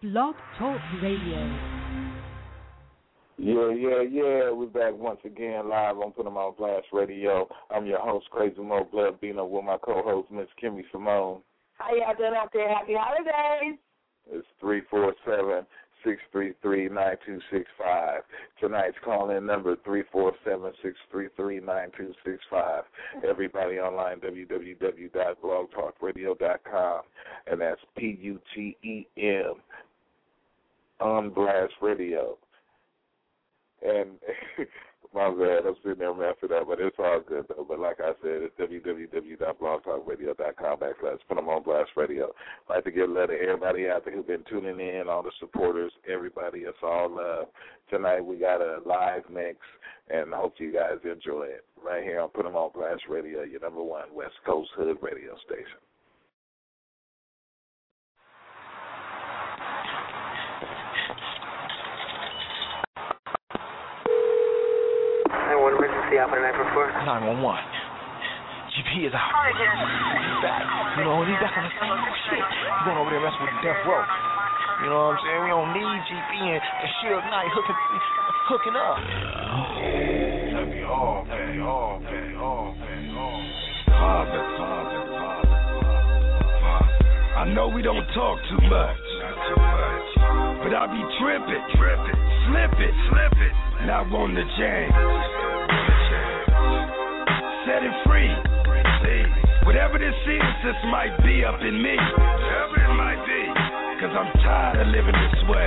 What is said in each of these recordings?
Blog Talk Radio. Yeah. We're back once again live on Put 'em on Blast Radio. I'm your host, Crazy Mo Blood Bino, with my co-host, Miss Kimmy Simone. How y'all doing out there? Happy holidays. It's 347-633-9265. Tonight's call-in number, 347-633-9265. Everybody online, www.blogtalkradio.com. And that's PUTEM on Blast Radio. And my bad, I'm sitting there messing up, but it's all good, though. But like I said, it's www.blogtalkradio.com/Put 'em on Blast Radio. I'd like to give a letter to everybody out there who's been tuning in, all the supporters, everybody. It's all love. Tonight we got a live mix, and I hope you guys enjoy it. Right here on Put 'em on Blast Radio, your number one West Coast Hood radio station. What emergency operator 944? 911. GP is out. He's back. You know, he's back on the same shit. He's going over there messing with the death row. You know what I'm saying? We don't need GP and Suge Knight hooking up. I know we don't talk too much, but I be tripping, slipping, not wanting to change. Set it free. Whatever this is, this might be up in me. Whatever it might be. Cause I'm tired of living this way.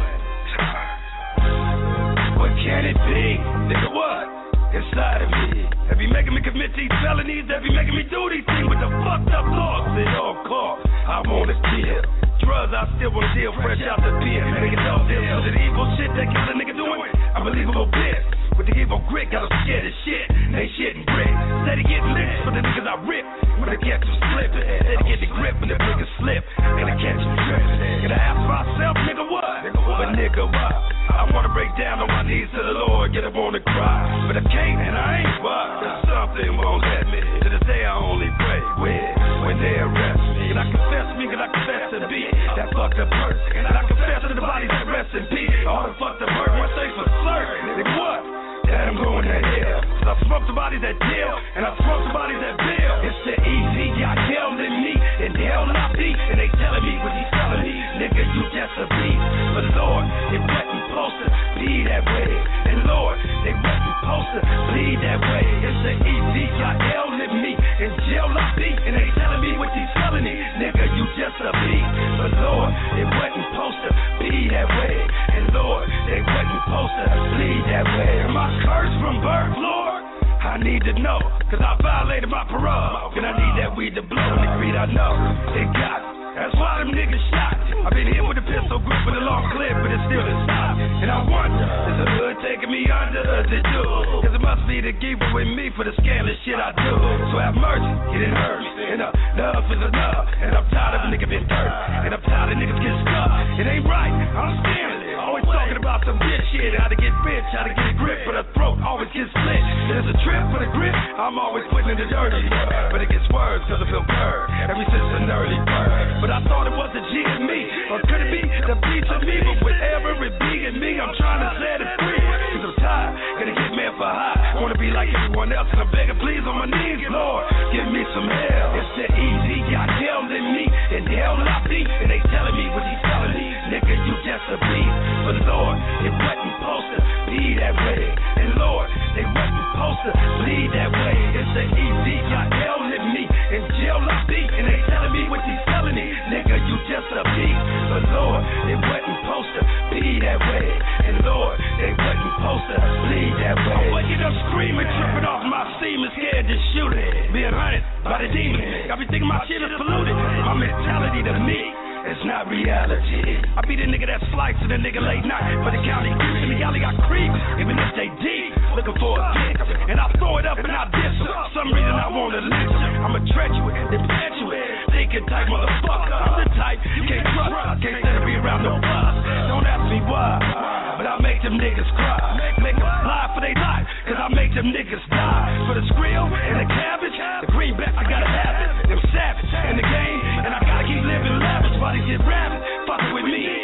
What can it be? Nigga, what? Inside of me. They be making me commit these felonies. They be making me do these things with the fucked up thoughts. They all call. I wanna kill. Drugs, I still wanna deal fresh out the pen. Nigga, don't deal with the evil shit that kills a nigga doing. Unbelievable bitch. With the evil grit, got them scared as shit. They shitting grit. Steady getting lit for the niggas I rip. When I catch them slipping. Steady get the grip when the niggas slip. And I catch them tripping. And I ask myself, nigga, what? But nigga, what? I wanna break down on my knees to the Lord, get up on the cry. But I can't and I ain't what? Cause something won't let me. To this day I only pray when they arrest me. And I confess to be that fucked up person. And I confess to the bodies that rest in peace. All the fucked up hurt, one thing for certain. Nigga, what? That I'm going to hell. Cause I smoke the bodies that deal, and I smoke the bodies that bill. It's the easy, got hell in me, and hell not be. And they telling me what he's telling me, nigga, you just a beast. But Lord, it wasn't supposed to be that way. And Lord, they wasn't supposed to be that way. It's the easy, got hell in me, and jail not be. And they telling me what he's telling me, nigga, you just a beast. But Lord, it wasn't supposed to be that way. And Lord, they wasn't supposed to bleed that way. Am I cursed from birth, Lord? I need to know, cause I violated my parole. And I need that weed to blow in the greed I know. It got me. That's why them niggas shot. I've been hit with a pistol grip with a long clip, but it still is not. And I wonder, is the hood taking me under the do? Cause it must be the giver with me for the scandalous shit I do. So have mercy, it didn't hurt me. And enough is enough. And I'm tired of a nigga being dirt. And I'm tired of niggas getting stuck. It ain't right, I'm scamming. Always talking about some bitch shit. How to get rich, how to get a grip, but the throat always gets split. There's a trip for the grip, I'm always putting in the dirty. But it gets worse cause I feel curved ever since an early bird. But I thought it was a G in me, or could it be the beats of me? But whatever it be in me, I'm trying to set it free. Cause I'm tired, gonna get mad for high. Wanna be like everyone else, and I'm begging please on my knees, Lord, give me some hell. It's the easy, got hell in me, and hell not be. And they telling me what he's telling me, nigga, you just a beast. But Lord, it wasn't supposed to be that way. And Lord, they wasn't supposed to bleed that way. It's the easy, got hell in me, and jail not be. And they telling me what he's telling me, nigga, you just a beast. But Lord, it wasn't supposed to be that way. And Lord, they wasn't supposed to bleed that way. I'm waking up screaming, tripping off my steam and scared to shoot it. Being hunted by the demons. I be thinking my shit is polluted. My mentality to me, it's not reality. I be the nigga that slicing the nigga late night for the county creeps. And the alley got creeps, even if they deep, looking for a dick. And I throw it up and I diss them. Some reason I wanna lynch them. I'm a treacherous, impetuous, thinking type motherfucker. I'm the type you can't trust. I can't stand to be around no bus. Don't ask me why, but I make them niggas cry. Make them lie for their life, cause I make them niggas die. For the skrill and the cabbage, the greenback, I gotta have it. Them savage in the game, and I gotta keep living lavish while they get rabid. Fucking with me,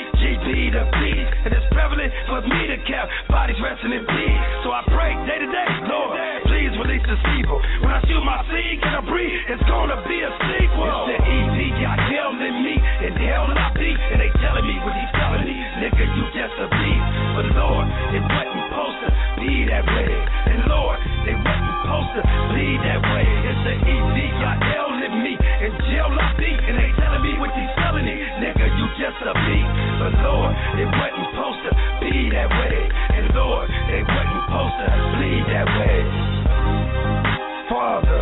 be the beast. And it's prevalent for me to cap bodies resting in peace. So I pray day to day, Lord, please release this evil. When I shoot my seed, can I breathe? It's gonna be a sequel. It's the ED, got hell in me, and hell I be. And they telling me what he's telling me, nigga, you just a beast. But Lord, it wasn't supposed to be that way. And Lord, they wasn't supposed to be that way. It's the ED, got hell in me, and jail I be. And they telling me what he's telling me, nigga, you just a beast. But Lord, it wasn't supposed to be that way. And Lord, they wasn't supposed to bleed that way. Father,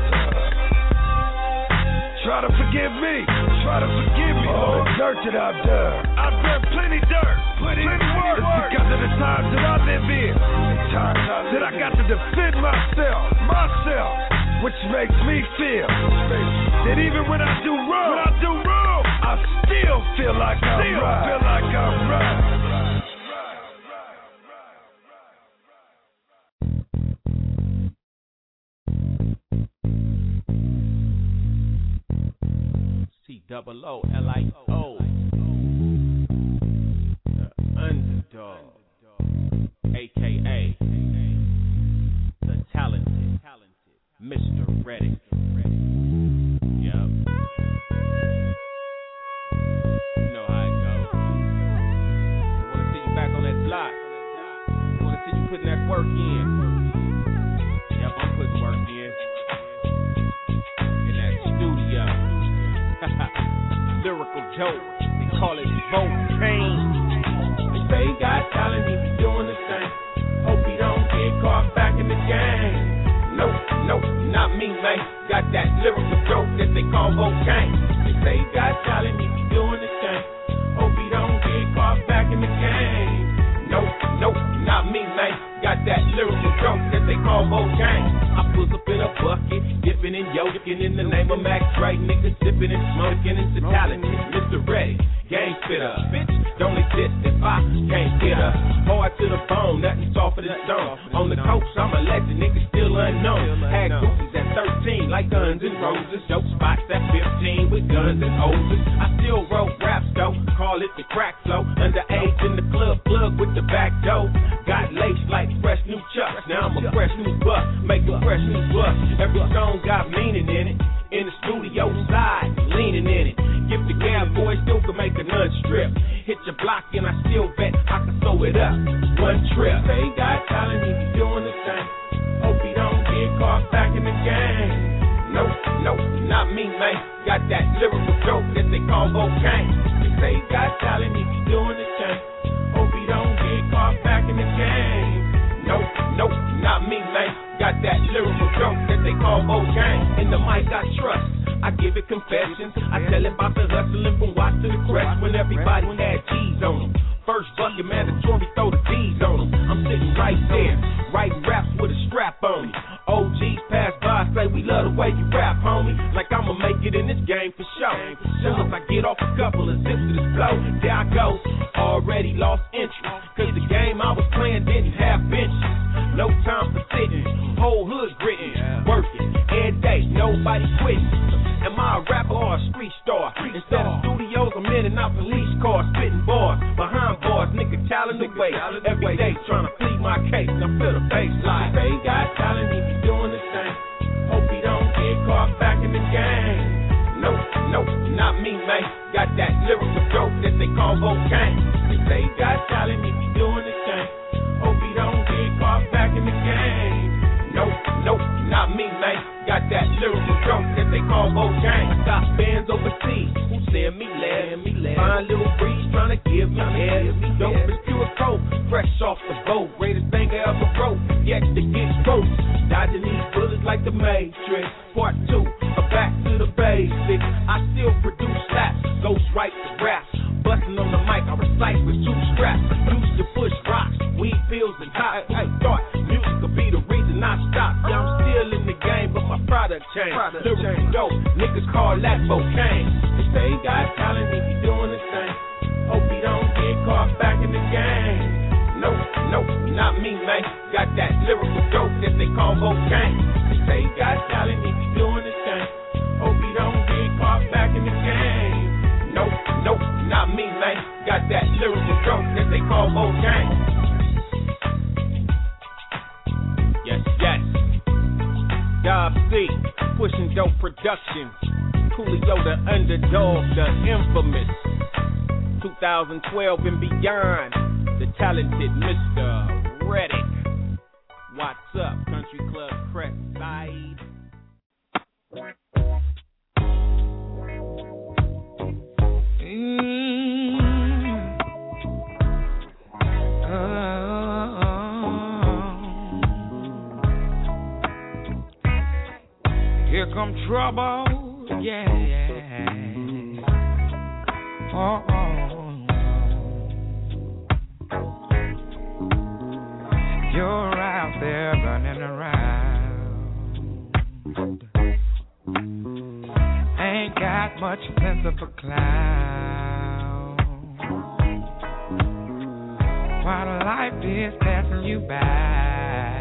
try to forgive me, all the dirt that I've done. I've done plenty dirt, plenty work. It's because of the times that I live in, that I got to defend myself, which makes me feel that even when I do wrong, I still feel like I'm right. COOLIO, the underdog, a.k.a. the talented Mr. Reddick. Yep. You know how it goes. I want to see you back on that block. I want to see you putting that work in. Yep, I'm putting work in. In that studio. Lyrical dope, they call it Volcane. They say God telling me be doing the same. Hope he don't get caught back in the game. Nope, not me, man. Got that lyrical dope that they call Volcane. They say God telling me be doing the same. Hope he don't get caught back in the game. Nope, not me, man. Got that lyrical dope that they call Volcane. I put up in a bucket, dipping and yoking in the name of Max Dre. Niggas sipping and smoking into talented Mr. Reddick, gang spitter. Bitch, don't exist if I can't get her. Hard to the bone, nothing softer than stone. On the coast, I'm a legend, niggas still unknown. Had goofies at 13, like Guns and Roses. Dope spots at 15 with guns and hoses. I still wrote raps though, call it the crack flow. Underage in the club, plug with the back door. Got laced like fresh new chucks. Now I'm a fresh new buck, make a fresh new buck. Every song got meaning in it. In the studio side, leaning in it. Give the gab boy, still can make a nun strip. Hit your block and I still bet I can sew it up. One trip. Say God telling me be doing the same. Hope he don't get caught back in the game. Nope, not me, man. Got that lyrical dope that they call Volcane. They say God telling me be doing the same. Hope he don't get caught back in the game. Nope, not me, man. Got that lyrical dope that they call Volcane. In the mic I trust, I give it confessions. I tell it about the hustling from Watts to the Crest when everybody had G's on them. First bucket mandatory, throw the D's on them. I'm sitting right there, writing raps with a strap on me. OGs pass by, say we love the way you rap, homie. Like I'ma make it in this game for sure. Soon as I get off a couple of zips of this flow, there I go, already lost interest. Cause the game I was playing didn't have benches. No time for sitting, whole hood gritting, working, every day, nobody quitting. Am I a rapper or a street star? Instead of studios, I'm in and out police cars, spitting bars, behind bars, nigga talent away. Every day trying to plead my case, I feel the bass line. Say God telling me be doing the same. Hope he don't get caught back in the game. Nope, not me, man. Got that lyrical dope that they call Volcane. They say God telling me be doing the same. Hope he don't get caught back in the game. Nope, not me, man. Got that lyrical dope that they call Volcane. I got fans overseas who send me letters. Find little breeze trying to give me head. Dope is pure coke, fresh off the boat. Greatest thing I ever wrote, yet to get close. Dodging these bullets like the Matrix. Part 2, back to the basics. I still produce slaps, ghost write the raps. Busting on the mic, I recite with 2 straps. Used to push rocks, weed pills and hot. I thought music could be the reason I stopped. Yeah, I'm still in the game, but my product changed. Lyrical dope, niggas call that Volcane. They say God telling me he doing the same. Hope he don't get caught back in the game. Nope, not me, man. Got that lyrical dope that they call Volcane. They say God telling me he doing the same. Hope he don't get caught back in the game. Nope, not me, man. got that lyrical stroke that they call Bojang. Yes, yes. Dub C, pushing dope production. Coolio the underdog, the infamous. 2012 and beyond. The talented Mr. Reddick. What's up, Country Club Crest Here come trouble, yeah. Oh. You're out there running around. Ain't got much sense of a clown. While life is passing you by,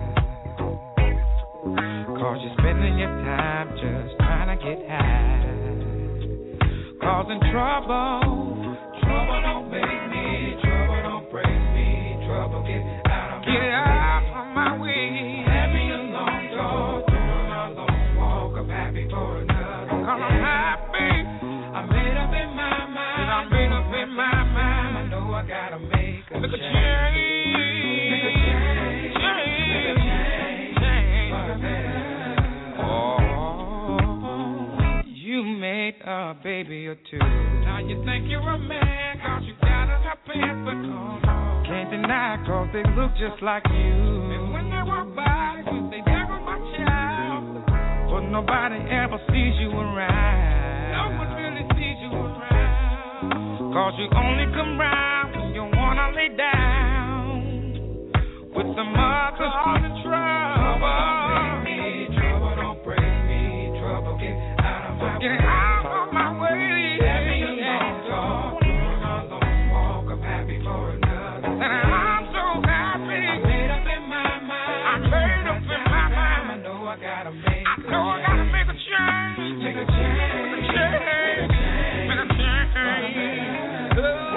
'cause you're spending your time just trying to get high, causing trouble. Trouble don't make me, trouble don't break me, trouble get out of my way. Have me a long talk, doing a long walk. I'm happy for another. 'Cause I'm happy. I made up in my mind. I made up in my mind. I know I gotta make a change. Make a change. Oh, you made a baby or two. Now you think you're a man 'cause you got a pants, but no. Can't deny 'cause they look just like you. And when they walk by, you say, there goes my child. But nobody ever sees you around. No one really sees you around. 'Cause you only come round when you wanna lay down with the mothers on the trouble. Trouble don't break me, trouble don't break me, trouble get out of my way. Get out of my way. Let me alone, talk, doing a long walk. I'm happy for another. And I'm so happy. I made up in my mind. I made up in my mind. I know I gotta make a change. Make a change. Make a change. Make a change.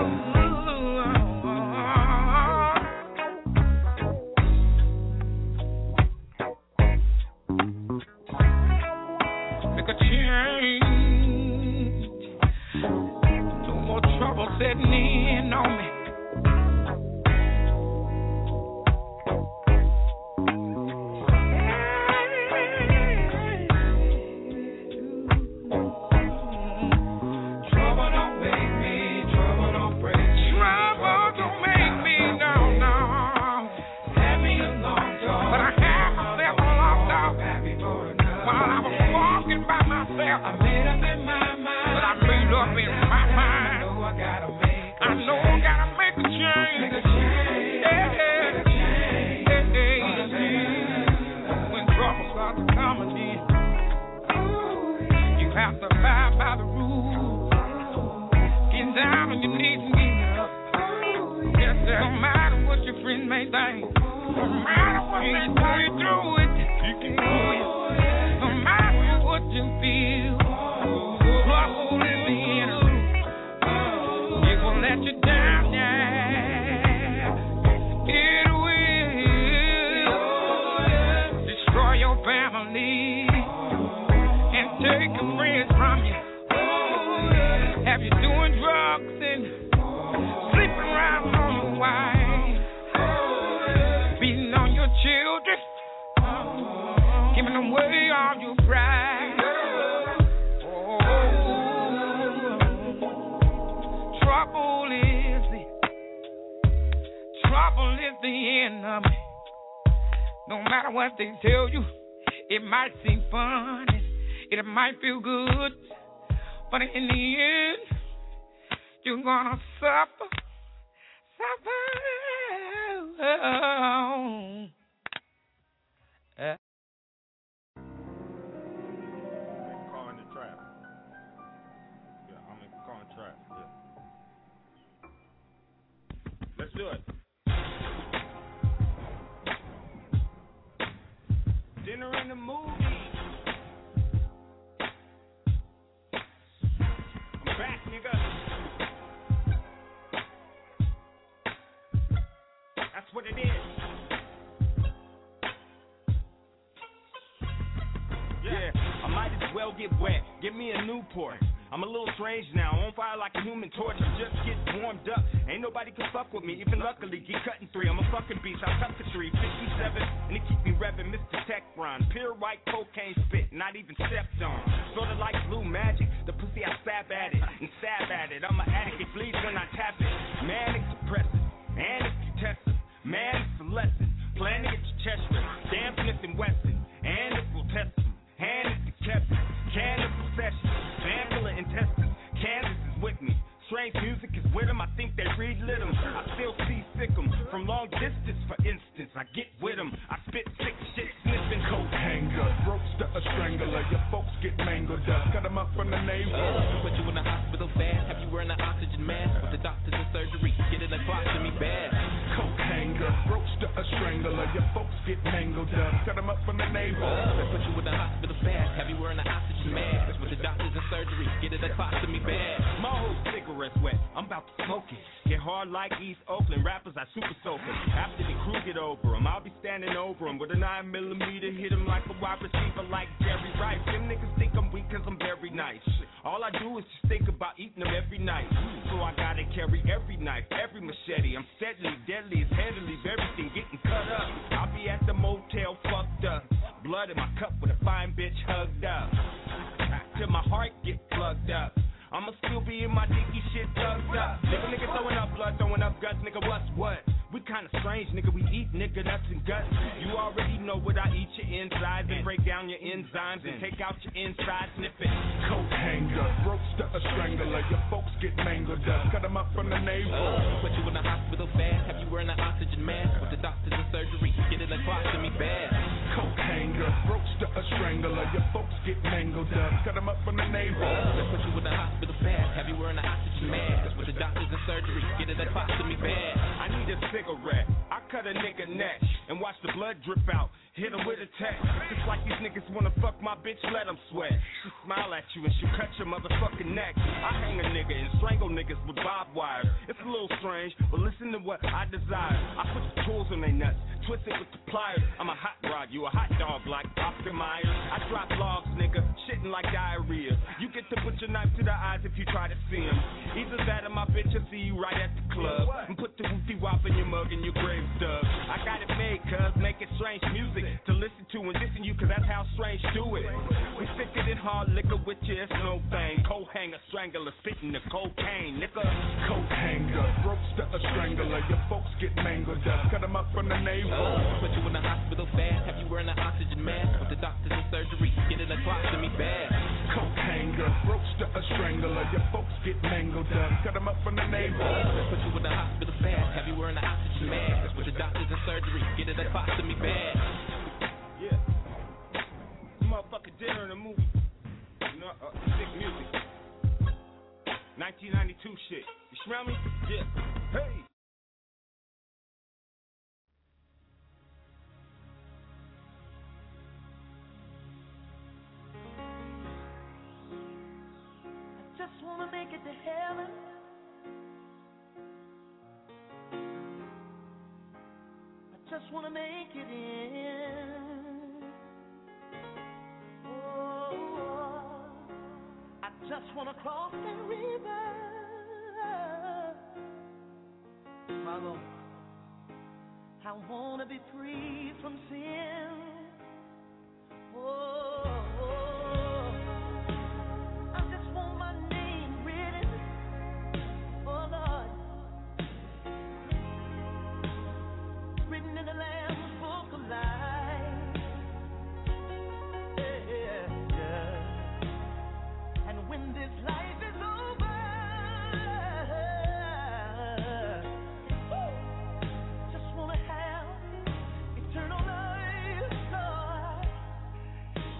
Make a change. No more trouble setting in on me. No matter what they tell you, it might seem fun, it might feel good, but in the end, you're gonna suffer. Car in the trap. Yeah, I'm in car in trap. Yeah. Let's do it. Dinner in the movie. I'm back, nigga. that's what it is. Yeah, I might as well get wet. Give me a Newport. I'm a little strange now, on fire like a human torch. I'm just getting warmed up. Ain't nobody can fuck with me, even luckily get cutting 3. I'm a fucking beast, I cut the tree. 57, and it keep me revving Mr. Tech Run. Pure white cocaine spit, not even stepped on. Sorta like blue magic, the pussy I stab at it and stab at it. I'm an addict, it bleeds when I tap it. Man, it's depressing, and it's contested. Man, it's a lesson. Plan to get your chest ripped. Damn Smith and Wesson, and it will test them. Hand is the captain, can of possession, fan full of intestines, Kansas is with me. Strange music is with them, I think they relit them. I still see sick 'em from long distance, for instance. I get with them, I spit sick shit, sniffing coke hanger. Ropes to a strangler, your folks get mangled up. Cut them up from the navel. Put you in the hospital fast, have you wearing an oxygen mask? With the doctors in surgery, get it across to me bad. Coke hanger, ropes to a strangler, your folks get mangled up. Cut them up from the navel. Put you in the hospital fast, have you wearing an oxygen mask? With the doctors in surgery, get it across to me bad. My whole cigarette's wet, I'm about to smoke it. Get hard like East Oakland, rappers I super soaking. After the crew get over 'em, I'll be standing over 'em with a 9mm, hit 'em like a wide receiver like Jerry Rice. Them niggas think I'm weak 'cause I'm very nice. All I do is just think about eating them every night. So I gotta carry every knife, every machete. I'm steadily, deadly, it's head to leave everything getting cut up. I'll be at the motel fucked up, blood in my cup with a fine bitch hugged up, till my heart get plugged up. I'ma still be in my dicky shit tucked up. Nigga throwing up blood, throwing up guts, nigga, what's what? We kinda strange, nigga, we eat nigga nuts and guts. You already know what I eat, your insides, and break down your enzymes and take out your inside, snip it. Coat hanger, ropes to a strangler, your folks get mangled up. Cut them up from the navel. Put you in the hospital fast, have you wearing an oxygen mask? With the doctors in surgery, get it across to me bad. Coat hanger, ropes to a strangler, your folks get mangled up. Cut them up from the navel. Put you in the hospital fast, have you wearing an oxygen mask? With the doctors in surgery, get it across to me bad. I need a cigarette, I cut a nigga neck and watch the blood drip out, hit him with a text. Just like these niggas wanna fuck my bitch, let them sweat. She smile at you and she'll cut your motherfucking neck. I hang a nigga and strangle niggas with barbed wire. It's a little strange, but listen to what I desire. I put the tools on they nuts, twist it with the pliers. I'm a hot rod, you a hot dog like Oscar Mayer. I drop logs, nigga, shitting like diarrhea. You get to put your knife to the eyes if you try to see him. Either that or my bitch will see you right at the club and put the woofy wop in your mug and your grave dug. I got it made, cuz, make it strange music to listen to and listen you, cause that's how strange do it. We sicker than hard liquor with you, it's no thing. Coat hanger, strangler, spitting the cocaine, nigga. Coat hanger, ropes to a strangler, your folks get mangled up. Cut them up from the navel. Put you in the hospital fast, have you wearing an oxygen mask? With the doctors in surgery, get it across to me bad. Coat hanger, ropes to a strangler, your folks get mangled up. Cut them up from the navel. Put you in the hospital fast, have you wearing an oxygen mask? With the doctors in surgery, get it across to me bad. Yeah. Motherfucking dinner in a movie. You know, sick music. 1992 shit. You smell me? Yeah. Hey. I just wanna make it to heaven. I just wanna make it in. Oh, I just wanna cross that river. My Lord, I wanna be free from sin. Oh, I just want my name written. Oh Lord, written in the Lamb's Book of Life. Yeah, yeah. And when this life is over, just wanna have eternal life, Lord.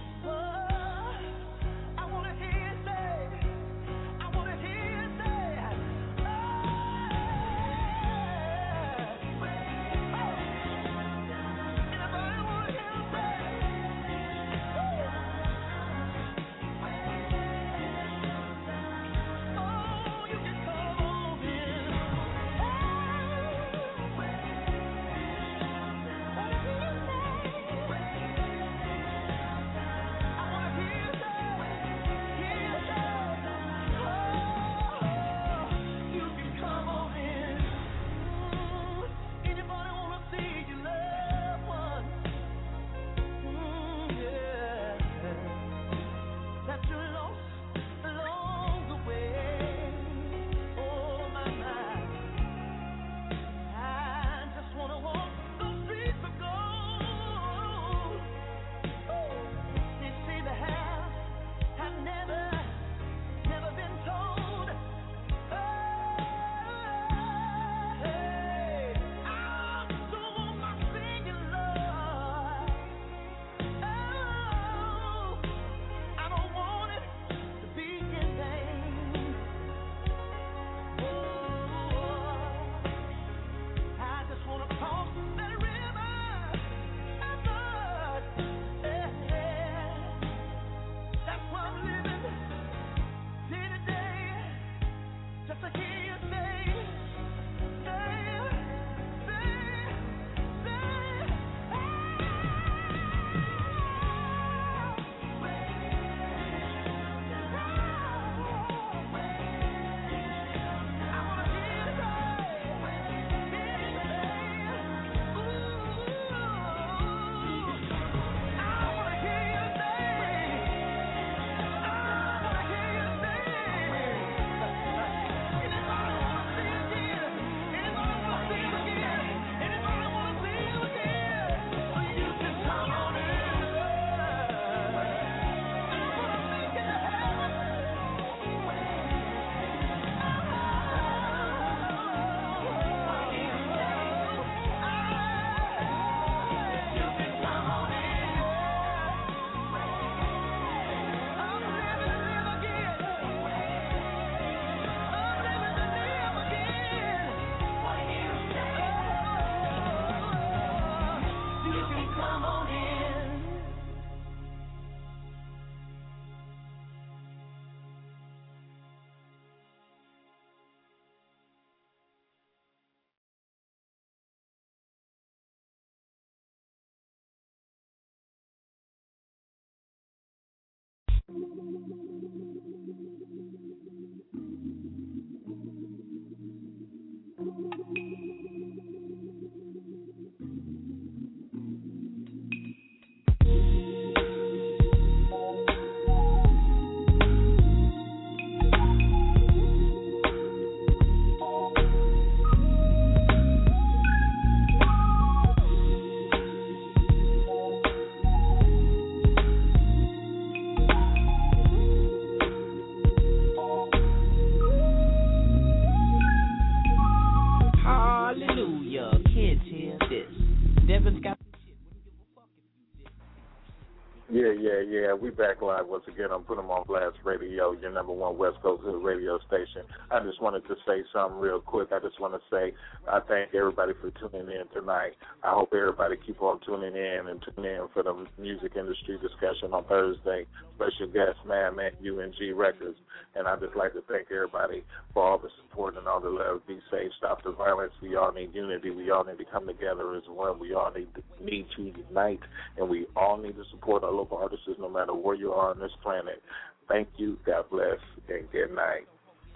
Yeah, we back live once again on Put 'em on Blast Radio, your number one West Coast Hood radio station. I just wanted to say something real quick. I just want to say I thank everybody for tuning in tonight. I hope everybody keep on tuning in and tune in for the music industry discussion on Thursday. Special guest, man, UNG Records. And I'd just like to thank everybody for all the support and all the love. Be safe, stop the violence. We all need unity. We all need to come together as one. We all need to unite, and we all need to support our local artists no matter where you are on this planet. Thank you, God bless, and good night.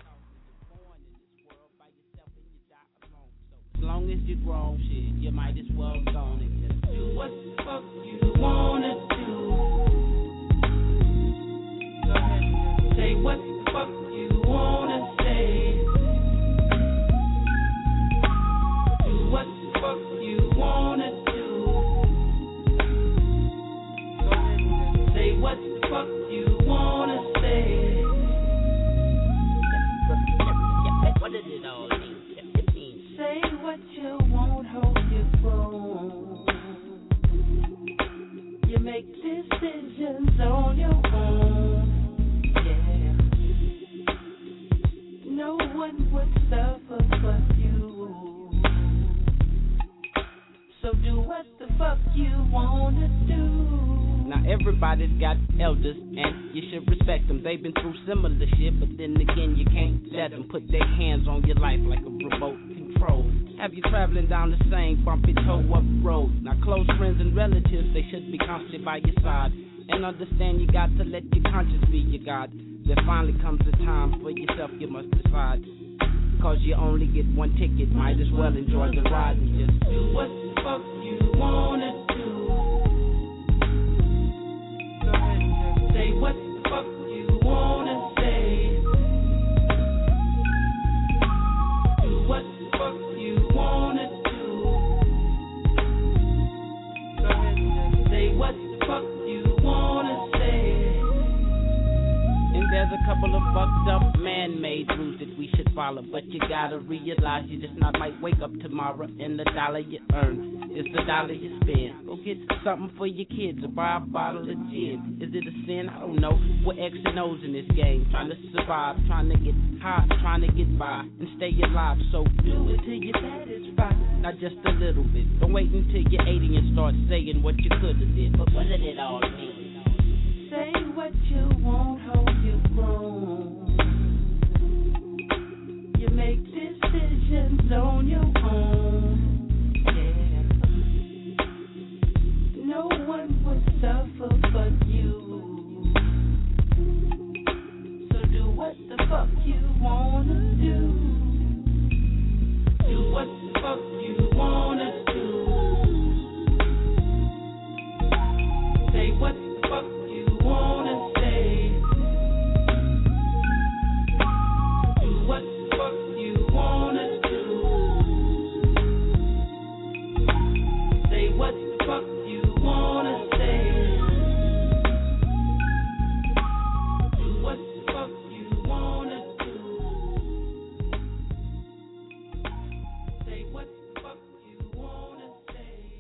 As long as you're grown, shit, you might as well go on and just do what the fuck you wanna do. Go ahead and say what the fuck you wanna say. Do what the fuck you wanna do. Go ahead and say what the fuck you wanna say. What does it all mean? Say what you won't hold your throne. You make decisions on your own. Yeah. No one would suffer but you. So do what the fuck you wanna do. Now everybody's got elders and you should respect them. They've been through similar shit, but then again you can't let them put their hands on your life like a remote control. Have you traveling down the same bumpy toe up road? Now close friends and relatives, they should be constantly by your side. And understand you got to let your conscience be your God. There finally comes a time for yourself you must decide. Cause you only get one ticket, might as well enjoy the ride and just do what the fuck you wanna do. Go ahead and just say what the fuck you wanna say. Do what the fuck you wanna do. Go ahead and just say what the fuck you wanna say. And there's a couple of fucked up man-made rules that we should follow, but you gotta realize you just not might wake up tomorrow and the dollar you earn is the dollar you spend. Go get something for your kids or buy a bottle of gin. Is it a sin? I don't know. We're X and O's in this game, trying to survive, trying to get high, trying to get by and stay alive. So do it till you're satisfied, not just a little bit. Don't wait until you're 80 and start saying what you could have did. But what did it all mean? Say what you won't hold your throne. You make decisions on your own. Yeah. No one would suffer but you. So do what the fuck you wanna do. Do what the fuck you wanna do. Say what the fuck you wanna say. Do what the fuck you wanna do. Say what the fuck you wanna say. Do what the fuck you wanna do. Say what the fuck you wanna say.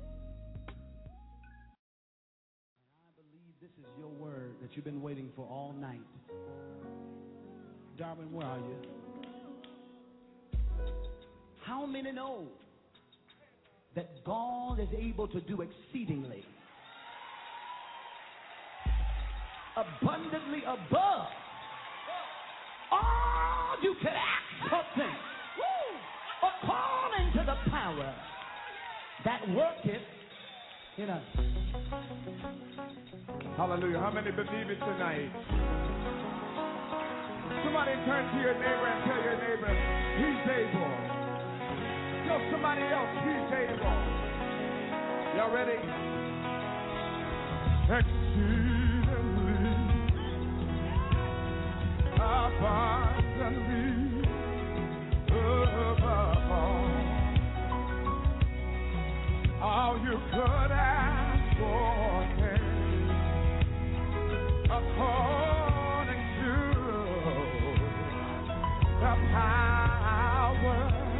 I believe this is your word that you've been waiting for all night. Darwin, where are you? How many know that God is able to do exceedingly, abundantly above all you could ask or think, according to the power that worketh in us? Hallelujah. How many believe it tonight? Somebody turn to your neighbor and tell your neighbor, he's able. Everybody else, he's able. Y'all ready? Exceedingly, abundantly, above all you could ask for, according to the power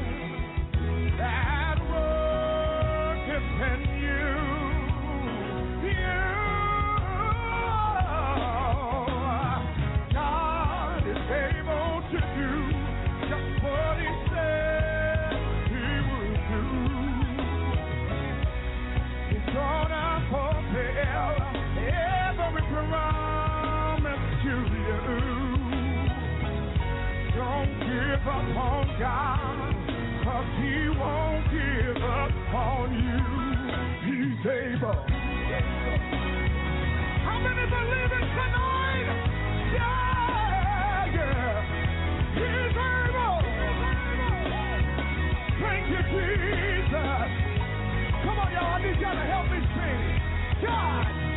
that worketh in you. God is able to do just what He said He would do. He's gonna fulfill every promise to you. Don't give up on God, 'cause He won't give up on you. He's able. How many believe it tonight? Yeah, yeah. He's able. Thank you, Jesus. Come on, y'all. I need y'all to help me sing. God